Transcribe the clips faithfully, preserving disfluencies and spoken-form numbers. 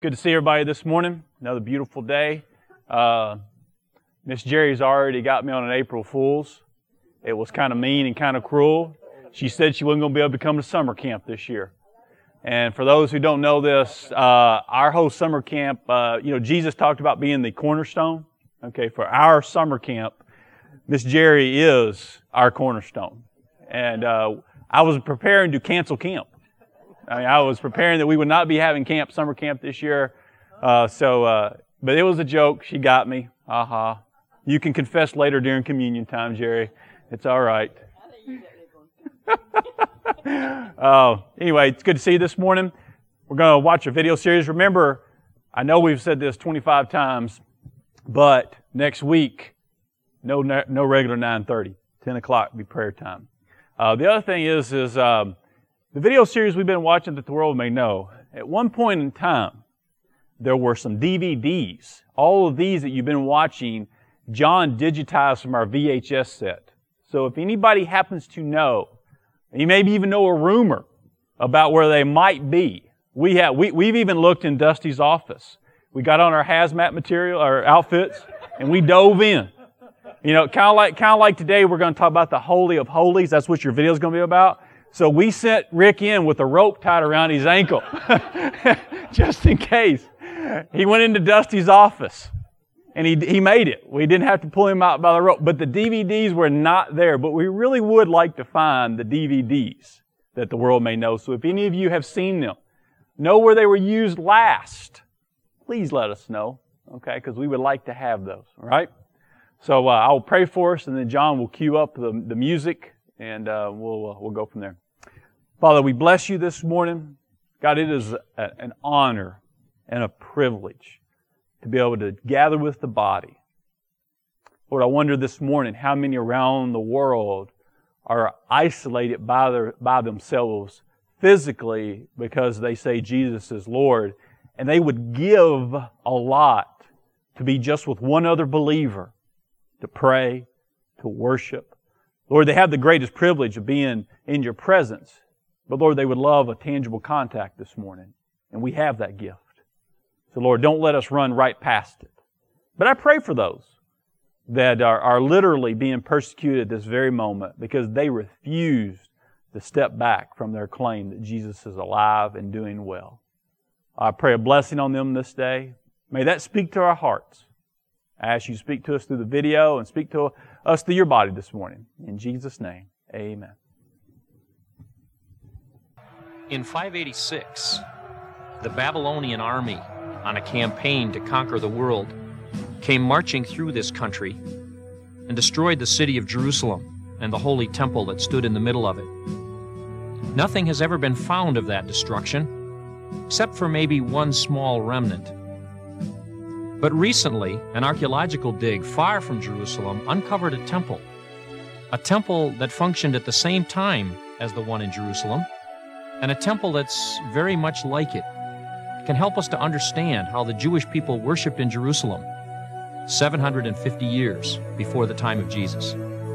Good to see everybody this morning. Another beautiful day. Uh, Miss Jerry's already got me on an April Fool's. It was kind of mean and kind of cruel. She said she wasn't going to be able to come to summer camp this year. And for those who don't know this, uh, our whole summer camp, uh, you know, Jesus talked about being the cornerstone. Okay, for our summer camp, Miss Jerry is our cornerstone. And uh, I was preparing to cancel camp. I mean, I was preparing that we would not be having camp, summer camp this year. Uh, so, uh, but it was a joke. She got me. Aha. Uh-huh. You can confess later during communion time, Jerry. It's all right. uh, anyway, it's good to see you this morning. We're going to watch a video series. Remember, I know we've said this twenty-five times, but next week, no, no regular nine thirty. ten o'clock will be prayer time. Uh, the other thing is, is, um, the video series we've been watching that the world may know, at one point in time, there were some D V Ds. All of these that you've been watching, John digitized from our V H S set. So if anybody happens to know, you maybe even know a rumor about where they might be, we have, we, we've even looked in Dusty's office. We got on our hazmat material, our outfits, and we dove in. You know, kind of like, kind of like today, we're going to talk about the Holy of Holies. That's what your video is going to be about. So we sent Rick in with a rope tied around his ankle, just in case. He went into Dusty's office, and he he made it. We didn't have to pull him out by the rope, but the D V Ds were not there. But we really would like to find the D V Ds that the world may know. So if any of you have seen them, know where they were used last, please let us know, okay? Because we would like to have those, all right? So uh, I'll pray for us, and then John will cue up the, the music, and uh, we'll uh, we'll go from there. Father, we bless you this morning. God, it is a, an honor and a privilege to be able to gather with the body. Lord, I wonder this morning how many around the world are isolated by their, by themselves physically because they say Jesus is Lord, and they would give a lot to be just with one other believer, to pray, to worship. Lord, they have the greatest privilege of being in your presence. But Lord, they would love a tangible contact this morning. And we have that gift. So Lord, don't let us run right past it. But I pray for those that are, are literally being persecuted at this very moment because they refused to step back from their claim that Jesus is alive and doing well. I pray a blessing on them this day. May that speak to our hearts. I ask you to speak to us through the video and speak to us through your body this morning. In Jesus' name, amen. In five eighty-six, the Babylonian army, on a campaign to conquer the world, came marching through this country and destroyed the city of Jerusalem and the holy temple that stood in the middle of it. Nothing has ever been found of that destruction, except for maybe one small remnant. But recently, an archaeological dig far from Jerusalem uncovered a temple, a temple that functioned at the same time as the one in Jerusalem, and a temple that's very much like it. It can help us to understand how the Jewish people worshipped in Jerusalem seven hundred fifty years before the time of Jesus.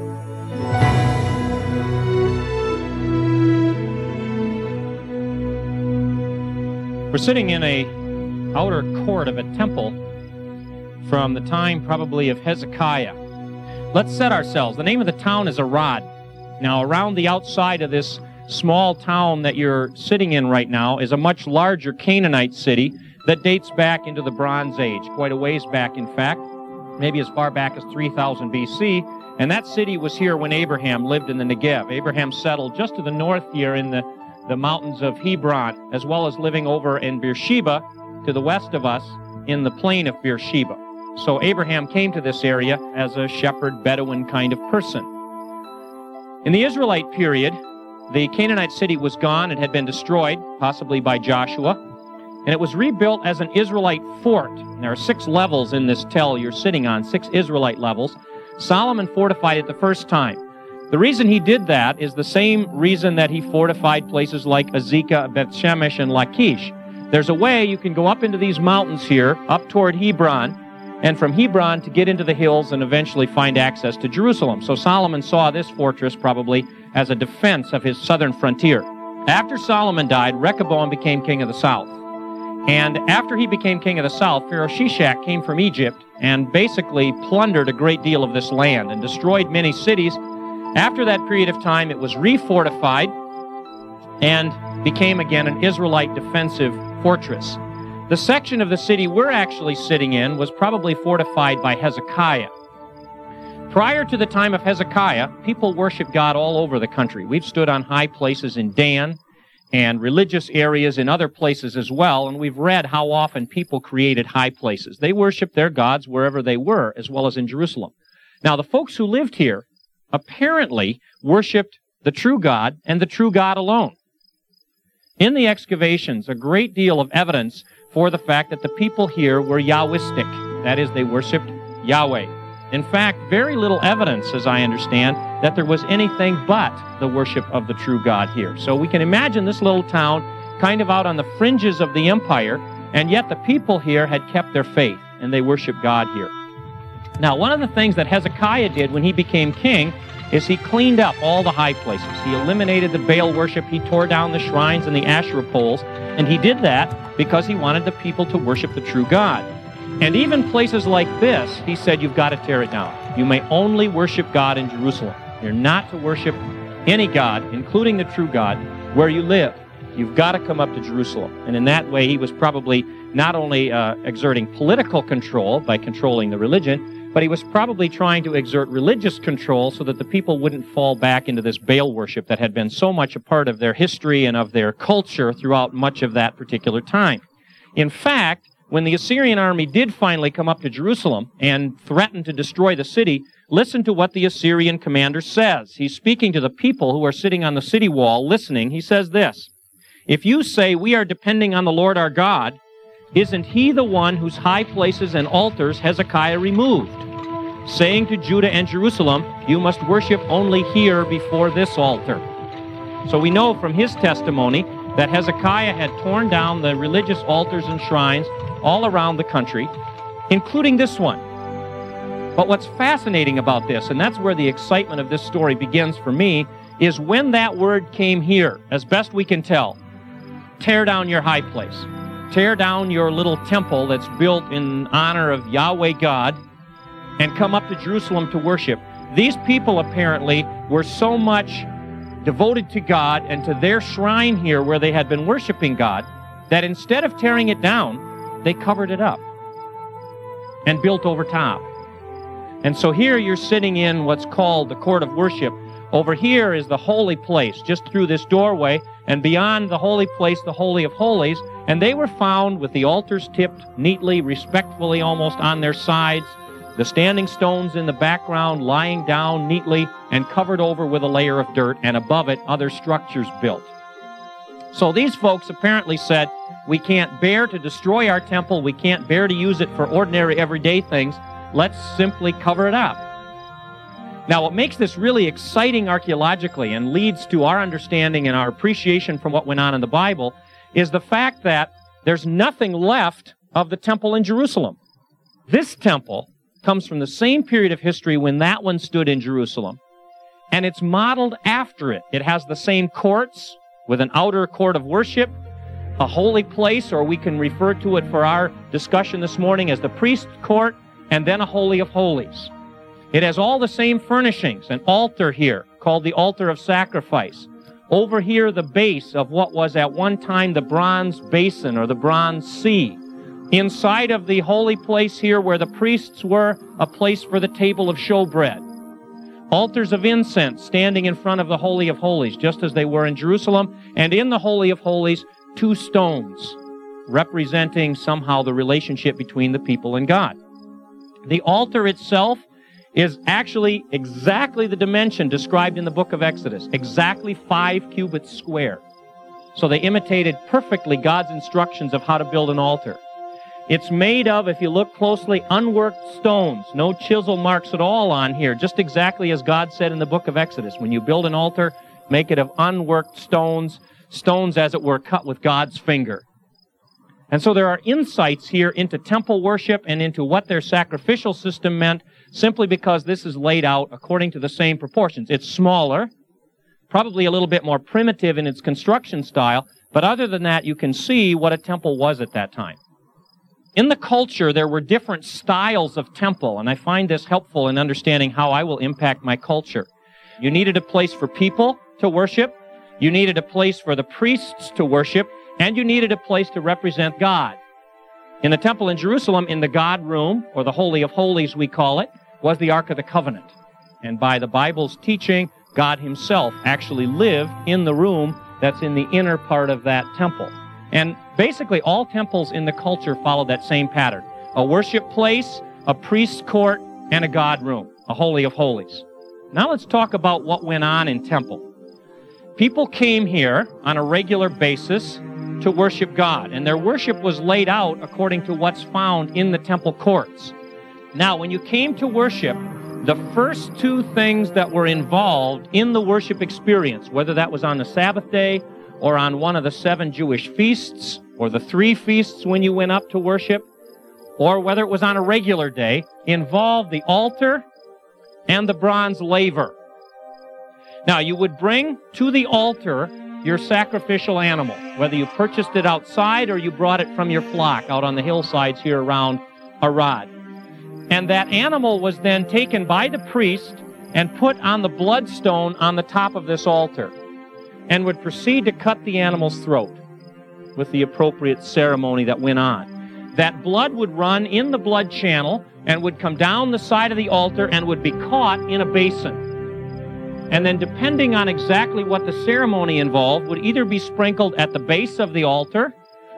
We're sitting in a outer court of a temple from the time probably of Hezekiah. Let's set ourselves. The name of the town is Arad. Now, around the outside of this small town that you're sitting in right now is a much larger Canaanite city that dates back into the Bronze Age, quite a ways back, in fact, maybe as far back as three thousand B C, and that city was here when Abraham lived in the Negev. Abraham settled just to the north here in the, the mountains of Hebron, as well as living over in Beersheba to the west of us in the plain of Beersheba. So Abraham came to this area as a shepherd, Bedouin kind of person. In the Israelite period, the Canaanite city was gone. It had been destroyed, possibly by Joshua, and it was rebuilt as an Israelite fort. There are six levels in this tell you're sitting on, six Israelite levels. Solomon fortified it the first time. The reason he did that is the same reason that he fortified places like Azekah, Beth Shemesh, and Lachish. There's a way you can go up into these mountains here, up toward Hebron, and from Hebron to get into the hills and eventually find access to Jerusalem. So Solomon saw this fortress probably as a defense of his southern frontier. After Solomon died, Rehoboam became king of the south. And after he became king of the south, Pharaoh Shishak came from Egypt and basically plundered a great deal of this land and destroyed many cities. After that period of time, it was refortified and became again an Israelite defensive fortress. The section of the city we're actually sitting in was probably fortified by Hezekiah. Prior to the time of Hezekiah, people worshiped God all over the country. We've stood on high places in Dan and religious areas in other places as well, and we've read how often people created high places. They worshiped their gods wherever they were, as well as in Jerusalem. Now, the folks who lived here apparently worshiped the true God and the true God alone. In the excavations, a great deal of evidence for the fact that the people here were Yahwistic. That is, they worshiped Yahweh. In fact, very little evidence, as I understand, that there was anything but the worship of the true God here. So we can imagine this little town kind of out on the fringes of the empire, and yet the people here had kept their faith, and they worshiped God here. Now, one of the things that Hezekiah did when he became king is he cleaned up all the high places. He eliminated the Baal worship, he tore down the shrines and the Asherah poles, and he did that because he wanted the people to worship the true God. And even places like this, he said, you've got to tear it down. You may only worship God in Jerusalem. You're not to worship any God, including the true God, where you live. You've got to come up to Jerusalem. And in that way, he was probably not only uh, exerting political control by controlling the religion, but he was probably trying to exert religious control so that the people wouldn't fall back into this Baal worship that had been so much a part of their history and of their culture throughout much of that particular time. In fact, when the Assyrian army did finally come up to Jerusalem and threaten to destroy the city, listen to what the Assyrian commander says. He's speaking to the people who are sitting on the city wall listening. He says this, "If you say we are depending on the Lord our God, isn't he the one whose high places and altars Hezekiah removed, saying to Judah and Jerusalem, you must worship only here before this altar?" So we know from his testimony that Hezekiah had torn down the religious altars and shrines all around the country, including this one. But what's fascinating about this, and that's where the excitement of this story begins for me, is when that word came here, as best we can tell, tear down your high place. Tear down your little temple that's built in honor of Yahweh God, and come up to Jerusalem to worship. These people apparently were so much devoted to God and to their shrine here where they had been worshiping God that instead of tearing it down, they covered it up and built over top. And so here you're sitting in what's called the court of worship. Over here is the holy place, just through this doorway, and beyond the holy place, the Holy of Holies. And they were found with the altars tipped neatly, respectfully almost on their sides, the standing stones in the background lying down neatly and covered over with a layer of dirt, and above it other structures built. So these folks apparently said, we can't bear to destroy our temple, we can't bear to use it for ordinary everyday things, let's simply cover it up. Now what makes this really exciting archaeologically and leads to our understanding and our appreciation from what went on in the Bible is the fact that there's nothing left of the temple in Jerusalem. This temple comes from the same period of history when that one stood in Jerusalem, and it's modeled after it. It has the same courts with an outer court of worship, a holy place, or we can refer to it for our discussion this morning as the priest's court, and then a holy of holies. It has all the same furnishings, an altar here called the altar of sacrifice. Over here, the base of what was at one time the bronze basin or the bronze sea. Inside of the holy place here where the priests were, a place for the table of showbread. Altars of incense standing in front of the Holy of Holies, just as they were in Jerusalem. And in the Holy of Holies, two stones representing somehow the relationship between the people and God. The altar itself is actually exactly the dimension described in the book of Exodus, exactly five cubits square. So they imitated perfectly God's instructions of how to build an altar. It's made of, if you look closely, unworked stones. No chisel marks at all on here, just exactly as God said in the book of Exodus. When you build an altar, make it of unworked stones, stones as it were cut with God's finger. And so there are insights here into temple worship and into what their sacrificial system meant, simply because this is laid out according to the same proportions. It's smaller, probably a little bit more primitive in its construction style, But other than that, you can see what a temple was at that time. In the culture, there were different styles of temple, and I find this helpful in understanding how I will impact my culture. You needed a place for people to worship, you needed a place for the priests to worship, and you needed a place to represent God. In the temple in Jerusalem, in the God room, or the Holy of Holies we call it, was the Ark of the Covenant. And by the Bible's teaching, God himself actually lived in the room that's in the inner part of that temple. And basically all temples in the culture follow that same pattern. A worship place, a priest's court, and a God room, a Holy of Holies. Now let's talk about what went on in temple. People came here on a regular basis to worship God, and their worship was laid out according to what's found in the temple courts. Now, when you came to worship, the first two things that were involved in the worship experience, whether that was on the Sabbath day or on one of the seven Jewish feasts, or the three feasts when you went up to worship, or whether it was on a regular day, involved the altar and the bronze laver. Now, you would bring to the altar your sacrificial animal, whether you purchased it outside or you brought it from your flock out on the hillsides here around Arad. And that animal was then taken by the priest and put on the bloodstone on the top of this altar, and would proceed to cut the animal's throat with the appropriate ceremony that went on. That blood would run in the blood channel and would come down the side of the altar and would be caught in a basin. And then, depending on exactly what the ceremony involved, would either be sprinkled at the base of the altar,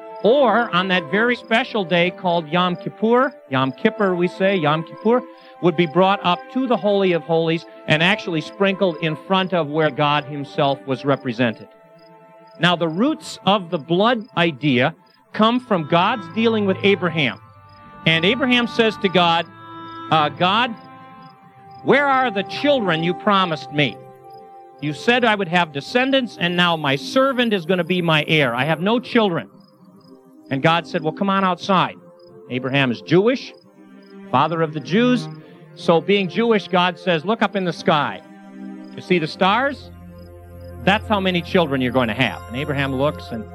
or on that very special day called Yom Kippur, Yom Kippur we say, Yom Kippur, would be brought up to the Holy of Holies and actually sprinkled in front of where God himself was represented. Now, the roots of the blood idea come from God's dealing with Abraham. And Abraham says to God, uh, God, where are the children you promised me? You said I would have descendants, and now my servant is going to be my heir. I have no children. And God said, well, come on outside. Abraham is Jewish, father of the Jews. So being Jewish, God says, look up in the sky. You see the stars? That's how many children you're going to have. And Abraham looks, and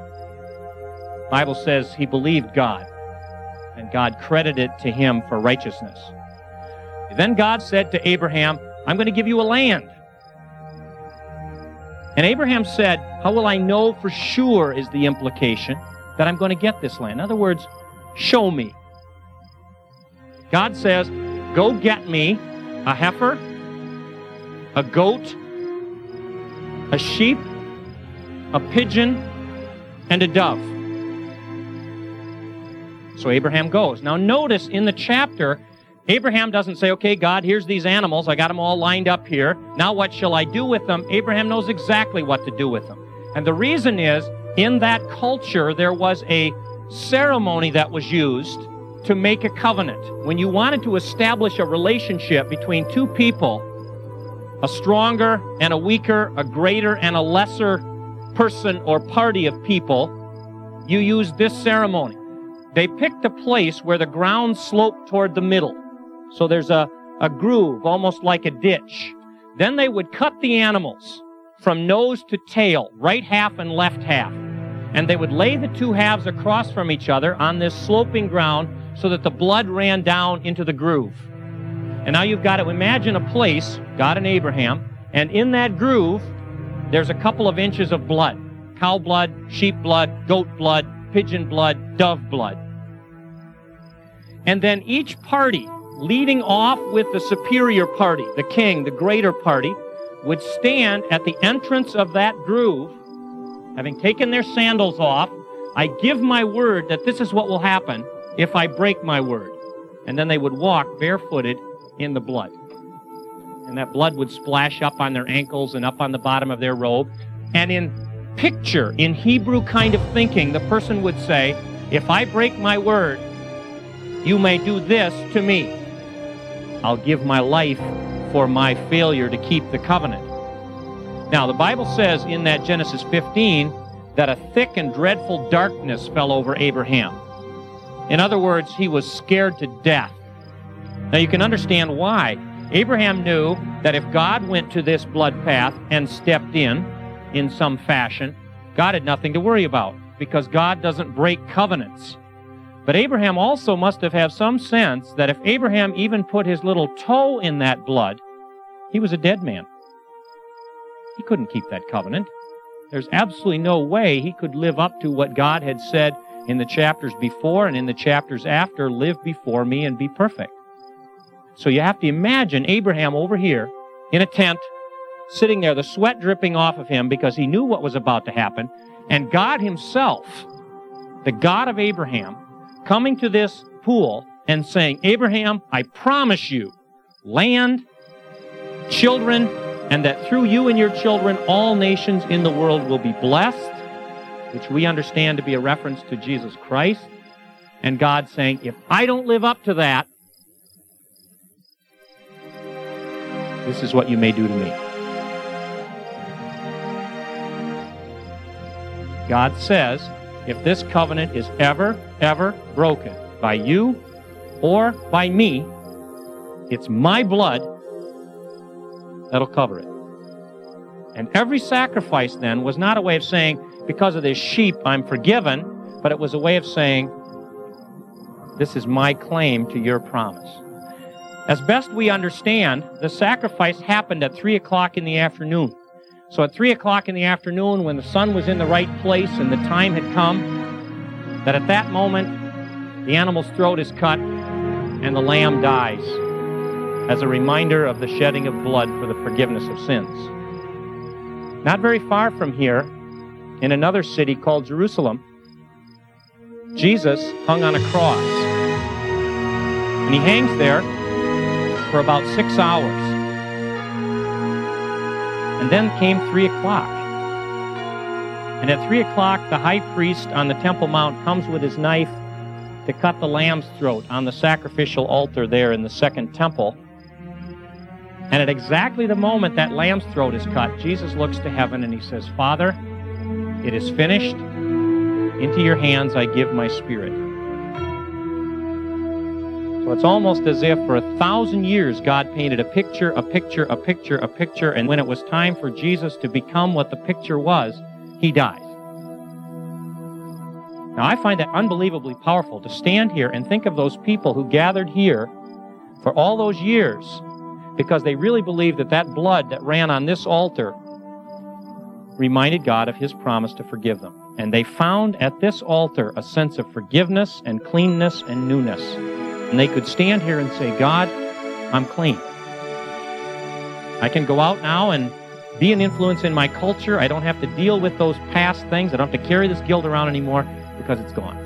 the Bible says he believed God, and God credited it to him for righteousness. Then God said to Abraham, I'm going to give you a land. And Abraham said, how will I know for sure, is the implication, that I'm going to get this land? In other words, show me. God says, go get me a heifer, a goat, a sheep, a pigeon, and a dove. So Abraham goes. Now notice in the chapter, Abraham doesn't say, okay, God, here's these animals. I got them all lined up here. Now what shall I do with them? Abraham knows exactly what to do with them. And the reason is, in that culture, there was a ceremony that was used to make a covenant. When you wanted to establish a relationship between two people, a stronger and a weaker, a greater and a lesser person or party of people, you used this ceremony. They picked a place where the ground sloped toward the middle. So there's a, a groove, almost like a ditch. Then they would cut the animals from nose to tail, right half and left half. And they would lay the two halves across from each other on this sloping ground so that the blood ran down into the groove. And now you've got to imagine a place, God and Abraham, and in that groove, there's a couple of inches of blood. Cow blood, sheep blood, goat blood, pigeon blood, dove blood. And then each party, leading off with the superior party, the king, the greater party, would stand at the entrance of that groove, having taken their sandals off. I give my word that this is what will happen if I break my word. And then they would walk barefooted in the blood. And that blood would splash up on their ankles and up on the bottom of their robe. And in picture, in Hebrew kind of thinking, the person would say, if I break my word, you may do this to me. I'll give my life for my failure to keep the covenant. Now, the Bible says in that Genesis fifteen that a thick and dreadful darkness fell over Abraham. In other words, he was scared to death. Now, you can understand why. Abraham knew that if God went to this blood path and stepped in, in some fashion, God had nothing to worry about because God doesn't break covenants. But Abraham also must have had some sense that if Abraham even put his little toe in that blood, he was a dead man. He couldn't keep that covenant. There's absolutely no way he could live up to what God had said in the chapters before and in the chapters after, live before me and be perfect. So you have to imagine Abraham over here in a tent, sitting there, the sweat dripping off of him because he knew what was about to happen, and God himself, the God of Abraham, coming to this pool and saying, Abraham, I promise you land, children, and that through you and your children, all nations in the world will be blessed, which we understand to be a reference to Jesus Christ. And God saying, if I don't live up to that, this is what you may do to me. God says, if this covenant is ever, ever broken by you or by me, it's my blood that'll cover it. And every sacrifice then was not a way of saying, because of this sheep, I'm forgiven, but it was a way of saying, this is my claim to your promise. As best we understand, the sacrifice happened at three o'clock in the afternoon. So at three o'clock in the afternoon, when the sun was in the right place and the time had come, that at that moment, the animal's throat is cut and the lamb dies as a reminder of the shedding of blood for the forgiveness of sins. Not very far from here, in another city called Jerusalem, Jesus hung on a cross. And he hangs there for about six hours. And then came three o'clock. And at three o'clock, the high priest on the Temple Mount comes with his knife to cut the lamb's throat on the sacrificial altar there in the second temple. And at exactly the moment that lamb's throat is cut, Jesus looks to heaven and he says, Father, it is finished. Into your hands I give my spirit. So it's almost as if for a thousand years God painted a picture, a picture, a picture, a picture, and when it was time for Jesus to become what the picture was, he dies. Now I find that unbelievably powerful to stand here and think of those people who gathered here for all those years because they really believed that that blood that ran on this altar reminded God of his promise to forgive them. And they found at this altar a sense of forgiveness and cleanness and newness. And they could stand here and say, God, I'm clean. I can go out now and be an influence in my culture. I don't have to deal with those past things. I don't have to carry this guilt around anymore because it's gone.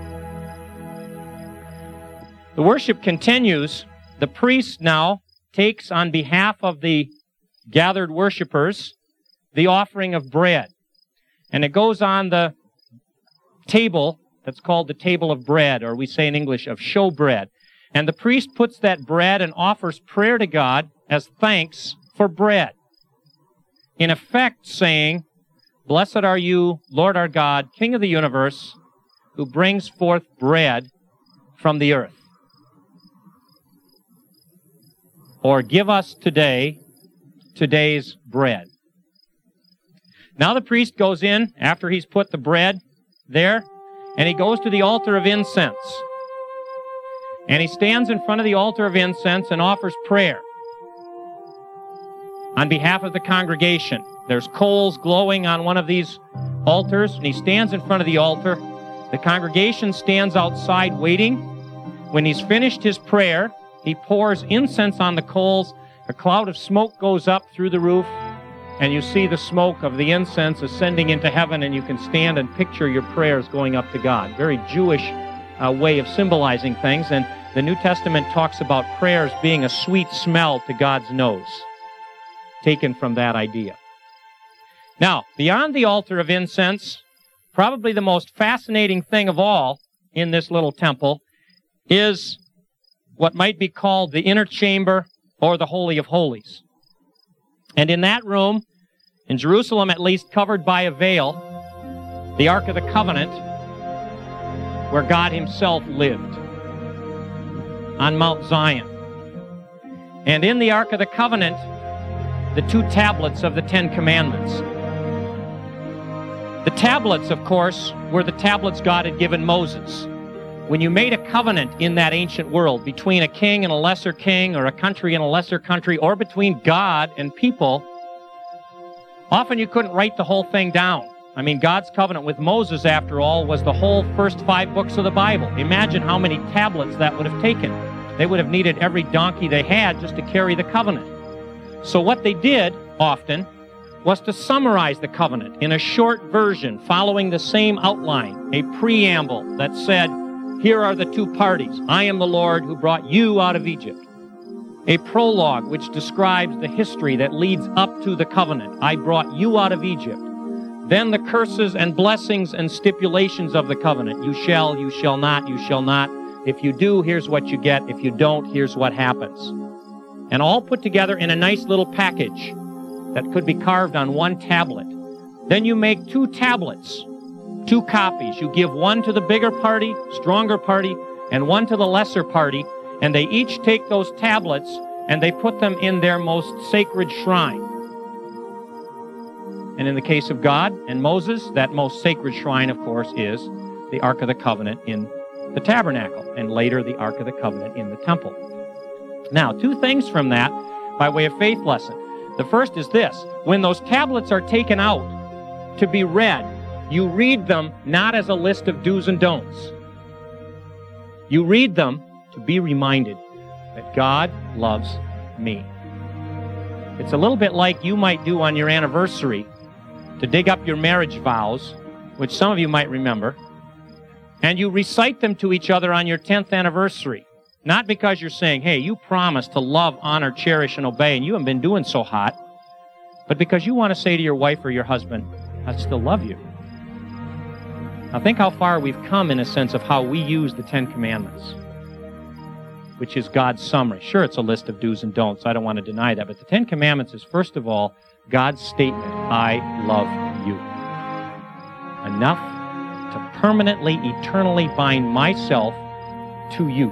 The worship continues. The priest now takes on behalf of the gathered worshipers the offering of bread. And it goes on the table that's called the table of bread, or we say in English of showbread. And the priest puts that bread and offers prayer to God as thanks for bread. In effect saying, Blessed are you, Lord our God, King of the universe, who brings forth bread from the earth. Or give us today today's bread. Now the priest goes in after he's put the bread there, and he goes to the altar of incense. And he stands in front of the altar of incense and offers prayer on behalf of the congregation. There's coals glowing on one of these altars, and he stands in front of the altar. The congregation stands outside waiting. When he's finished his prayer, he pours incense on the coals. A cloud of smoke goes up through the roof, and you see the smoke of the incense ascending into heaven, and you can stand and picture your prayers going up to God. Very Jewish uh, way of symbolizing things, and the New Testament talks about prayers being a sweet smell to God's nose, taken from that idea. Now, beyond the altar of incense, probably the most fascinating thing of all in this little temple is what might be called the inner chamber or the Holy of Holies. And in that room, in Jerusalem at least, covered by a veil, the Ark of the Covenant, where God himself lived, on Mount Zion. And in the Ark of the Covenant, the two tablets of the Ten Commandments. The tablets, of course, were the tablets God had given Moses. When you made a covenant in that ancient world between a king and a lesser king, or a country and a lesser country, or between God and people, often you couldn't write the whole thing down. I mean, God's covenant with Moses, after all, was the whole first five books of the Bible. Imagine how many tablets that would have taken. They would have needed every donkey they had just to carry the covenant. So what they did, often, was to summarize the covenant in a short version following the same outline, a preamble that said, here are the two parties. I am the Lord who brought you out of Egypt. A prologue which describes the history that leads up to the covenant. I brought you out of Egypt. Then the curses and blessings and stipulations of the covenant. You shall, you shall not, you shall not. If you do, here's what you get. If you don't, here's what happens. And all put together in a nice little package that could be carved on one tablet. Then you make two tablets, two copies. You give one to the bigger party, stronger party, and one to the lesser party, and they each take those tablets and they put them in their most sacred shrine. And in the case of God and Moses, that most sacred shrine, of course, is the Ark of the Covenant in the tabernacle, and later the Ark of the Covenant in the temple. Now, two things from that by way of faith lesson. The first is this: when those tablets are taken out to be read, you read them not as a list of do's and don'ts. You read them to be reminded that God loves me. It's a little bit like you might do on your anniversary to dig up your marriage vows, which some of you might remember, and you recite them to each other on your tenth anniversary. Not because you're saying, hey, you promised to love, honor, cherish, and obey, and you haven't been doing so hot, but because you want to say to your wife or your husband, I still love you. Now think how far we've come in a sense of how we use the Ten Commandments, which is God's summary. Sure, it's a list of do's and don'ts. I don't want to deny that. But the Ten Commandments is, first of all, God's statement, I love you. Enough to permanently, eternally bind myself to you.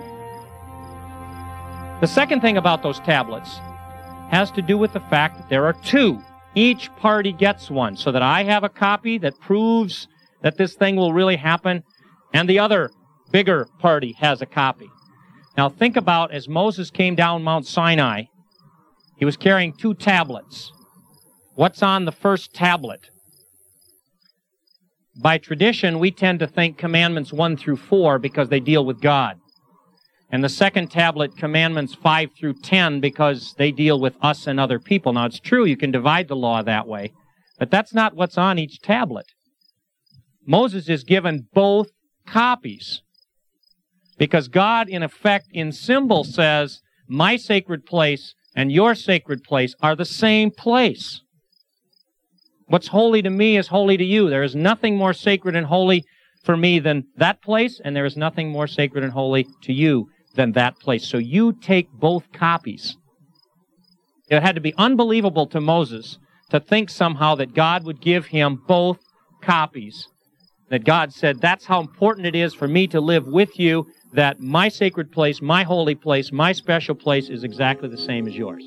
The second thing about those tablets has to do with the fact that there are two. Each party gets one, so that I have a copy that proves that this thing will really happen, and the other bigger party has a copy. Now think about, as Moses came down Mount Sinai, he was carrying two tablets. What's on the first tablet? By tradition, we tend to think commandments one through four because they deal with God. And the second tablet, commandments five through ten, because they deal with us and other people. Now it's true, you can divide the law that way, but that's not what's on each tablet. Moses is given both copies because God, in effect, in symbol says, my sacred place and your sacred place are the same place. What's holy to me is holy to you. There is nothing more sacred and holy for me than that place, and there is nothing more sacred and holy to you than that place. So you take both copies. It had to be unbelievable to Moses to think somehow that God would give him both copies. That God said, that's how important it is for me to live with you, that my sacred place, my holy place, my special place is exactly the same as yours.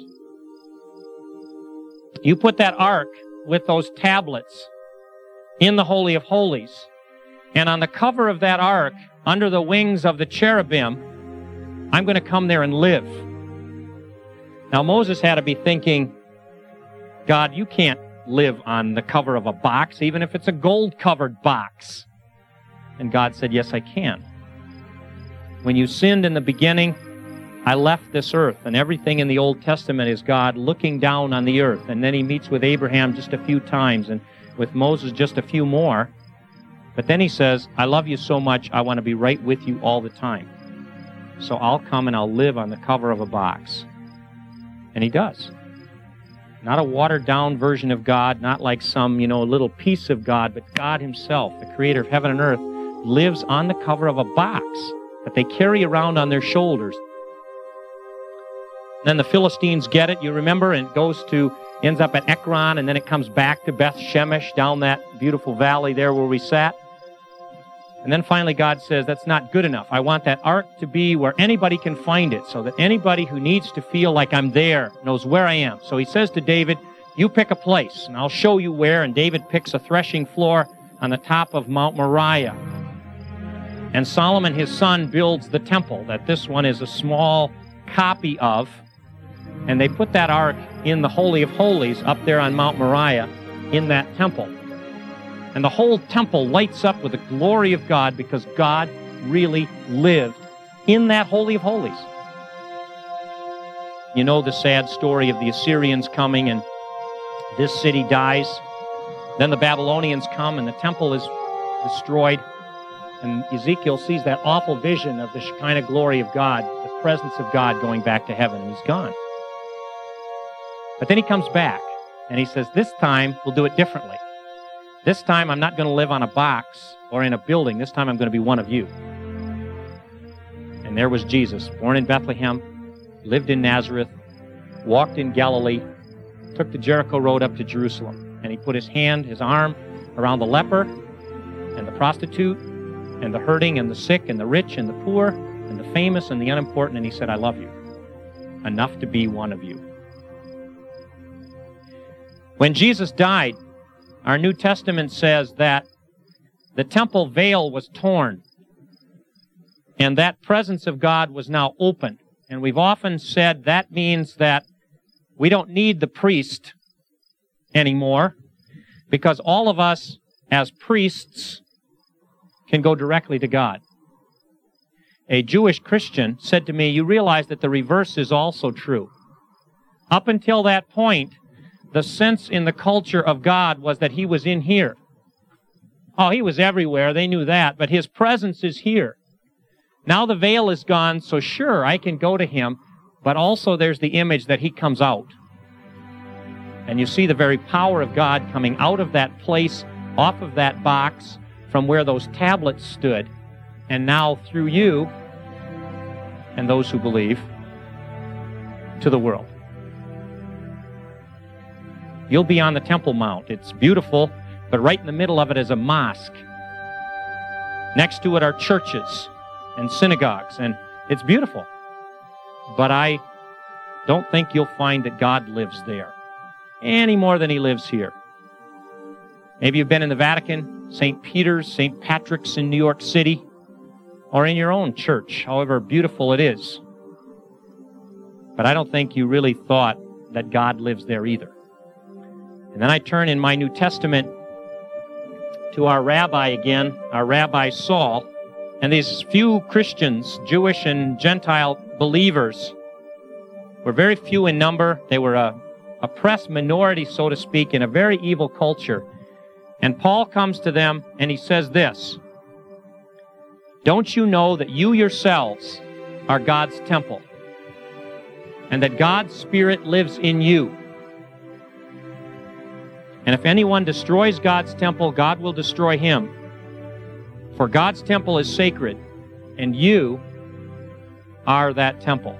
You put that ark with those tablets in the Holy of Holies, and on the cover of that ark, under the wings of the cherubim, I'm going to come there and live. Now Moses had to be thinking, God, you can't live on the cover of a box, even if it's a gold-covered box. And God said, yes, I can. When you sinned in the beginning, I left this earth, and everything in the Old Testament is God looking down on the earth. And then he meets with Abraham just a few times, and with Moses just a few more. But then he says, I love you so much, I want to be right with you all the time. So I'll come and I'll live on the cover of a box. And he does. Not a watered-down version of God, not like some, you know, little piece of God, but God himself, the creator of heaven and earth, lives on the cover of a box that they carry around on their shoulders. Then the Philistines get it, you remember, and it goes to, ends up at Ekron, and then it comes back to Beth Shemesh, down that beautiful valley there where we sat. And then finally God says, that's not good enough. I want that ark to be where anybody can find it, so that anybody who needs to feel like I'm there knows where I am. So he says to David, you pick a place, and I'll show you where. And David picks a threshing floor on the top of Mount Moriah. And Solomon, his son, builds the temple that this one is a small copy of. And they put that ark in the Holy of Holies up there on Mount Moriah in that temple. And the whole temple lights up with the glory of God because God really lived in that Holy of Holies. You know the sad story of the Assyrians coming and this city dies. Then the Babylonians come and the temple is destroyed. And Ezekiel sees that awful vision of the Shekinah glory of God, the presence of God going back to heaven, and he's gone. But then he comes back, and he says, this time we'll do it differently. This time I'm not going to live on a box or in a building. This time I'm going to be one of you. And there was Jesus, born in Bethlehem, lived in Nazareth, walked in Galilee, took the Jericho road up to Jerusalem, and he put his hand, his arm, around the leper and the prostitute and the hurting and the sick and the rich and the poor and the famous and the unimportant, and he said, I love you, enough to be one of you. When Jesus died, our New Testament says that the temple veil was torn, and that presence of God was now open. And we've often said that means that we don't need the priest anymore, because all of us as priests can go directly to God. A Jewish Christian said to me, you realize that the reverse is also true. Up until that point, the sense in the culture of God was that he was in here. Oh, he was everywhere, they knew that, but his presence is here. Now the veil is gone, so sure, I can go to him, but also there's the image that he comes out. And you see the very power of God coming out of that place, off of that box, from where those tablets stood, and now through you and those who believe, to the world. You'll be on the Temple Mount. It's beautiful, but right in the middle of it is a mosque. Next to it are churches and synagogues, and it's beautiful. But I don't think you'll find that God lives there any more than he lives here. Maybe you've been in the Vatican, Saint Peter's, Saint Patrick's in New York City, or in your own church, however beautiful it is. But I don't think you really thought that God lives there either. And then I turn in my New Testament to our rabbi again, our Rabbi Saul, and these few Christians, Jewish and Gentile believers, were very few in number. They were a oppressed minority, so to speak, in a very evil culture. And Paul comes to them and he says this, don't you know that you yourselves are God's temple, and that God's Spirit lives in you? And if anyone destroys God's temple, God will destroy him. For God's temple is sacred, and you are that temple.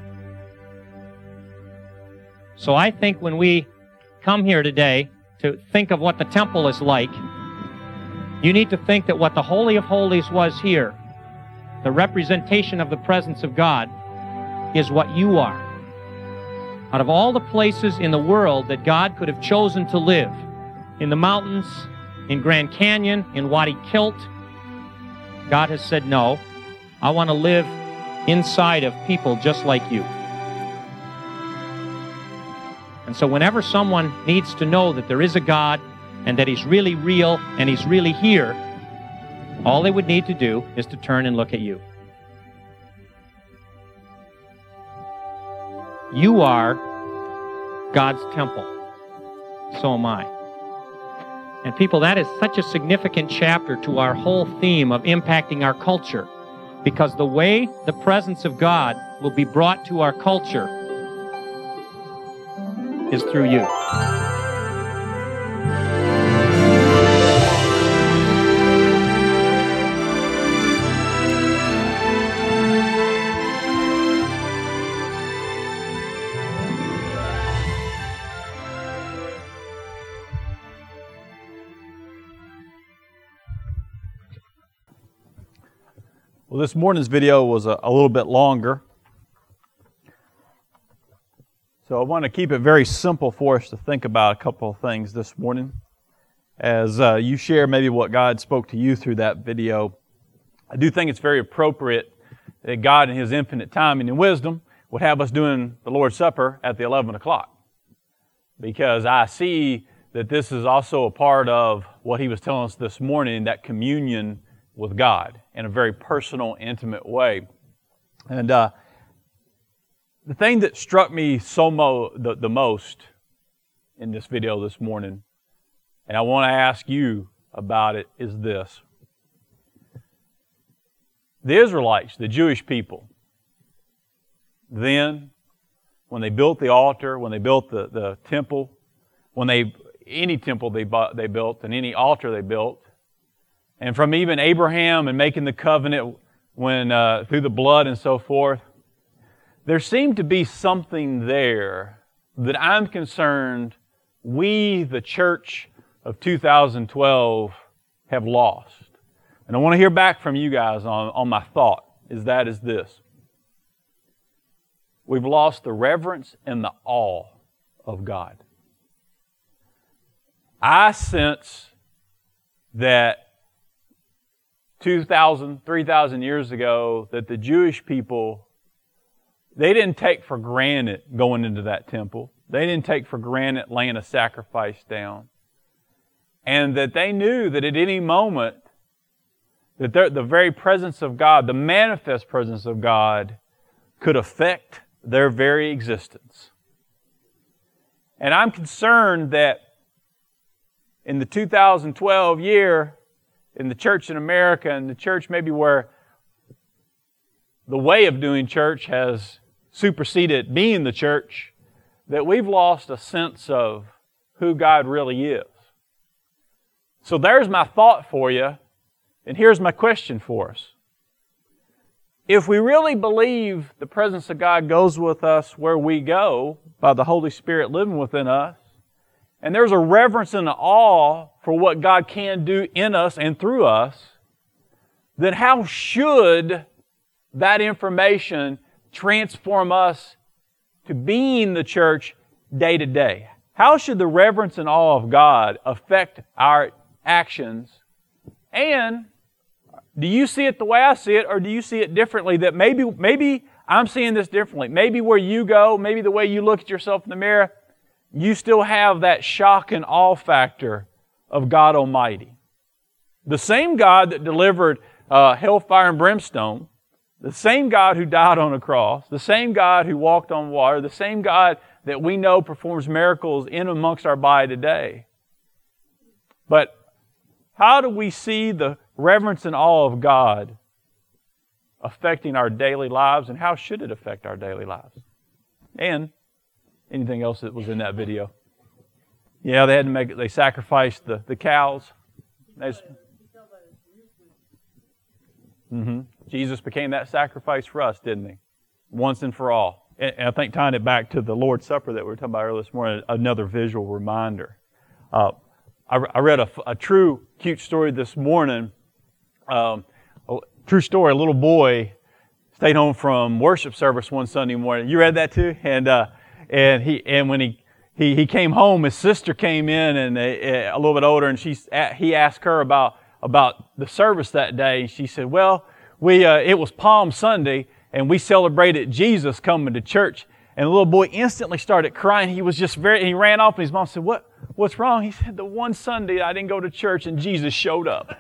So I think when we come here today to think of what the temple is like, you need to think that what the Holy of Holies was here, the representation of the presence of God, is what you are. Out of all the places in the world that God could have chosen to live, in the mountains, in Grand Canyon, in Wadi Kilt, God has said, no, I want to live inside of people just like you. And so whenever someone needs to know that there is a God and that he's really real and he's really here, all they would need to do is to turn and look at you. You are God's temple. So am I. And people, that is such a significant chapter to our whole theme of impacting our culture, because the way the presence of God will be brought to our culture is through you. Well, this morning's video was a, a little bit longer. So I want to keep it very simple for us to think about a couple of things this morning. as uh, you share maybe what God spoke to you through that video. I do think it's very appropriate that God in His infinite timing and wisdom would have us doing the Lord's Supper at the eleven o'clock. Because I see that this is also a part of what He was telling us this morning, that communion with God in a very personal, intimate way. And uh, the thing that struck me so mo- the, the most in this video this morning, and I want to ask you about it, is this. The Israelites, the Jewish people, then, when they built the altar, when they built the, the temple, when they, any temple they, bought, they built and any altar they built, and from even Abraham and making the covenant when uh, through the blood and so forth, there seemed to be something there that I'm concerned we, the church of two thousand twelve, have lost. And I want to hear back from you guys on, on my thought, is that is this. We've lost the reverence and the awe of God. I sense that two thousand, three thousand years ago, that the Jewish people, they didn't take for granted going into that temple. They didn't take for granted laying a sacrifice down. And that they knew that at any moment, that the very presence of God, the manifest presence of God, could affect their very existence. And I'm concerned that in the two thousand twelve year, in the church in America, and the church maybe where the way of doing church has superseded being the church, that we've lost a sense of who God really is. So there's my thought for you. And here's my question for us. If we really believe the presence of God goes with us where we go, by the Holy Spirit living within us, and there's a reverence and an awe for what God can do in us and through us, then how should that information transform us to being the church day to day? How should the reverence and awe of God affect our actions? And do you see it the way I see it, or do you see it differently? That maybe, maybe I'm seeing this differently. Maybe where you go, maybe the way you look at yourself in the mirror, you still have that shock and awe factor of God Almighty. The same God that delivered uh, hellfire and brimstone, the same God who died on a cross, the same God who walked on water, the same God that we know performs miracles in amongst our body today. But how do we see the reverence and awe of God affecting our daily lives, and how should it affect our daily lives? And anything else that was in that video. Yeah, they had to make it, they sacrificed the, the cows. Mm-hmm. Jesus became that sacrifice for us, didn't He? Once and for all. And, and I think tying it back to the Lord's Supper that we were talking about earlier this morning, another visual reminder. Uh, I, I read a, a true, cute story this morning. Um, a true story, a little boy stayed home from worship service one Sunday morning. You read that too? And uh, and he and when he, he he came home, his sister came in and a, a little bit older, and she he asked her about about the service that day, and she said, "Well, we uh, it was Palm Sunday, and we celebrated Jesus coming to church." And the little boy instantly started crying. He was just very, he ran off, and his mom said, "What? What's wrong?" He said, "The one Sunday I didn't go to church and Jesus showed up."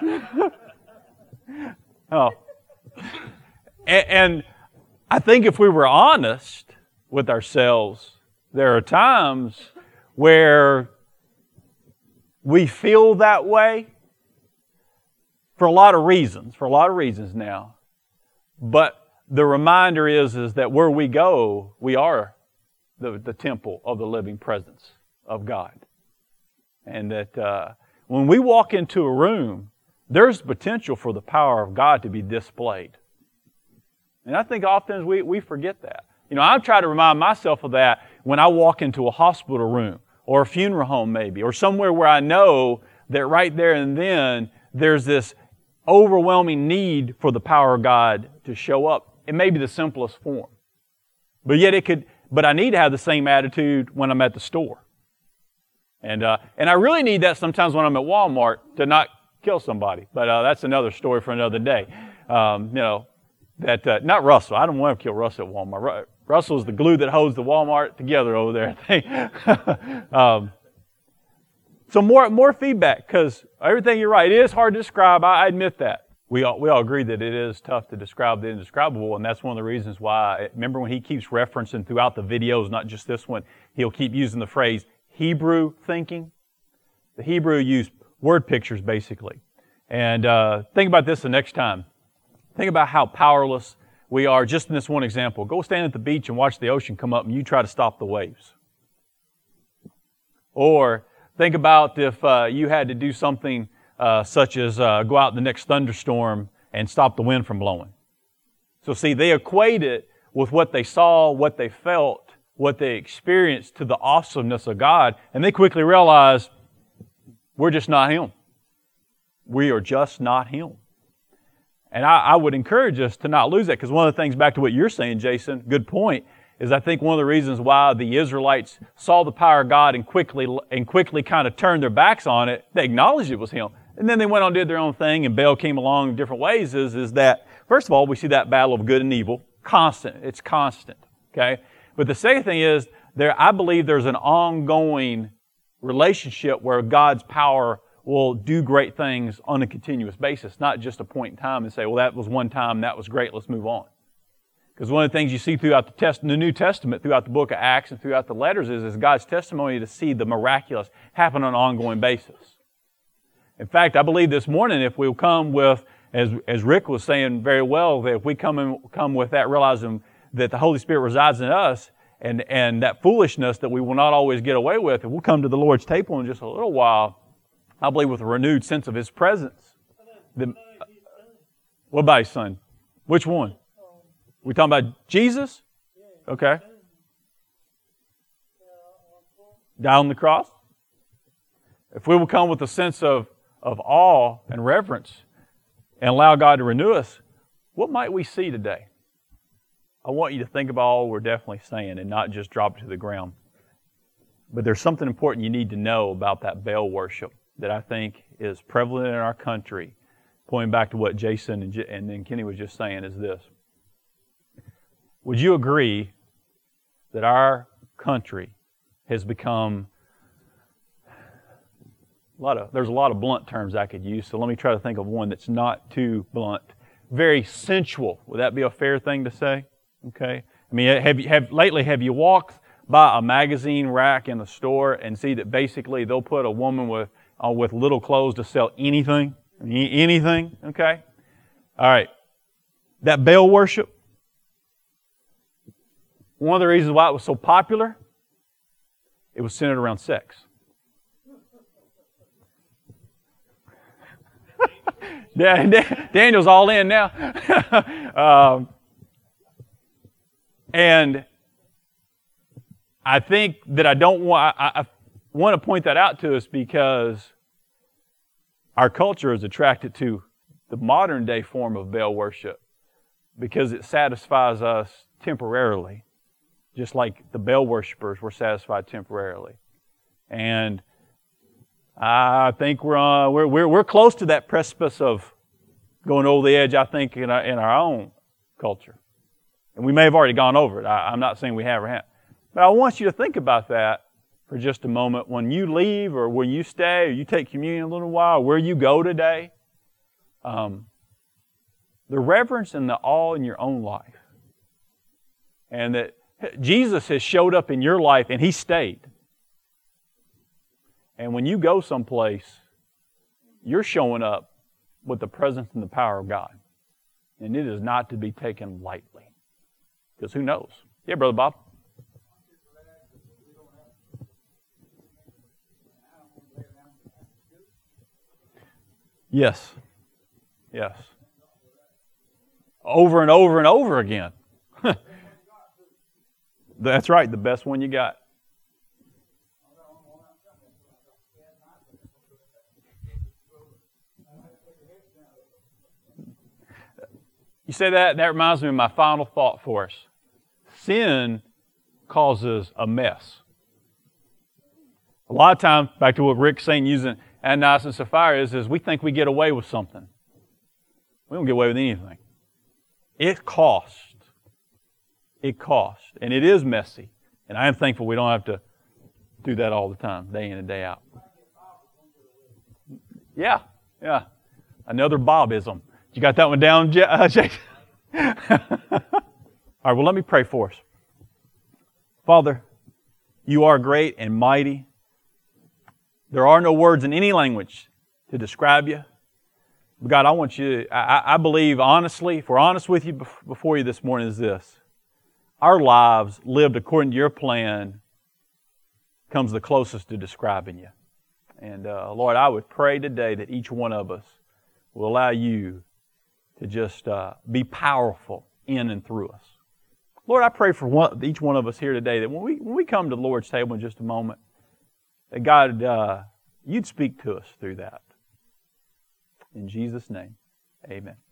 Oh. And, and I think if we were honest with ourselves, there are times where we feel that way for a lot of reasons, for a lot of reasons now. But the reminder is, is that where we go, we are the, the temple of the living presence of God. And that uh, when we walk into a room, there's potential for the power of God to be displayed. And I think often we, we forget that. You know, I try to remind myself of that when I walk into a hospital room or a funeral home maybe, or somewhere where I know that right there and then there's this overwhelming need for the power of God to show up. It may be the simplest form. But yet it could, but I need to have the same attitude when I'm at the store. And uh, and I really need that sometimes when I'm at Walmart to not kill somebody. But uh, that's another story for another day. Um, you know, that uh, not Russell. I don't want to kill Russell at Walmart. Ru- Russell's the glue that holds the Walmart together over there, I think. um, so more more feedback, because everything you're right. It is hard to describe. I, I admit that. We all, we all agree that it is tough to describe the indescribable, and that's one of the reasons why, remember when he keeps referencing throughout the videos, not just this one, he'll keep using the phrase Hebrew thinking. The Hebrew used word pictures, basically. And uh, think about this the next time. Think about how powerless we are, just in this one example. Go stand at the beach and watch the ocean come up, and you try to stop the waves. Or think about if uh, you had to do something Uh, such as uh, go out in the next thunderstorm and stop the wind from blowing. So see, they equate it with what they saw, what they felt, what they experienced to the awesomeness of God, and they quickly realize we're just not Him. We are just not Him. And I, I would encourage us to not lose that, because one of the things, back to what you're saying, Jason, good point, is I think one of the reasons why the Israelites saw the power of God and quickly and quickly kind of turned their backs on it, they acknowledged it was Him. And then they went on and did their own thing, and Baal came along in different ways, is, is that, first of all, we see that battle of good and evil, constant. It's constant, okay? But the second thing is, there, I believe there's an ongoing relationship where God's power will do great things on a continuous basis, not just a point in time and say, well, that was one time, that was great, let's move on. Because one of the things you see throughout the, test, the New Testament, throughout the book of Acts and throughout the letters is, is God's testimony to see the miraculous happen on an ongoing basis. In fact, I believe this morning if we'll come with, as, as Rick was saying very well, that if we come in, come with that, realizing that the Holy Spirit resides in us, and, and that foolishness that we will not always get away with, if we'll come to the Lord's table in just a little while, I believe with a renewed sense of His presence. The, what about His Son? Which one? We talking about Jesus? Okay. Died on the cross? If we will come with a sense of, of awe and reverence and allow God to renew us, what might we see today? I want you to think about all we're definitely saying and not just drop it to the ground. But there's something important you need to know about that Baal worship that I think is prevalent in our country. Pointing back to what Jason and, J- and then Kenny was just saying is this. Would you agree that our country has become a lot of, there's a lot of blunt terms I could use, so let me try to think of one that's not too blunt. Very sensual. Would that be a fair thing to say? Okay. I mean, have you, have, lately, have you walked by a magazine rack in the store and see that basically they'll put a woman with, uh, with little clothes to sell anything? Anything? Okay. All right. That Baal worship, one of the reasons why it was so popular, it was centered around sex. Daniel's all in now. um, and I think that I don't want, I, I want to point that out to us because our culture is attracted to the modern day form of Baal worship because it satisfies us temporarily, just like the Baal worshipers were satisfied temporarily. And I think we're, uh, we're, we're, we're close to that precipice of going over the edge, I think, in our, in our own culture. And we may have already gone over it. I, I'm not saying we have or haven't. But I want you to think about that for just a moment. When you leave or when you stay or you take communion a little while, where you go today, um, the reverence and the awe in your own life. And that Jesus has showed up in your life and He stayed. And when you go someplace, you're showing up with the presence and the power of God. And it is not to be taken lightly. Because who knows? Yeah, Brother Bob? Yes. Yes. Over and over and over again. That's right, the best one you got. You say that, and that reminds me of my final thought for us. Sin causes a mess. A lot of times, back to what Rick's saying, using Ananias and Sapphira is, is we think we get away with something. We don't get away with anything. It costs. It costs. And it is messy. And I am thankful we don't have to do that all the time, day in and day out. Yeah, yeah. Another Bobism. You got that one down, Jason? All right, well, let me pray for us. Father, you are great and mighty. There are no words in any language to describe you. But God, I want you, I, I believe honestly, if we're honest with you before you this morning, is this. Our lives lived according to your plan comes the closest to describing you. And uh, Lord, I would pray today that each one of us will allow you to just uh, be powerful in and through us. Lord, I pray for one, each one of us here today that when we when we come to the Lord's table in just a moment, that God, uh, you'd speak to us through that. In Jesus' name, amen.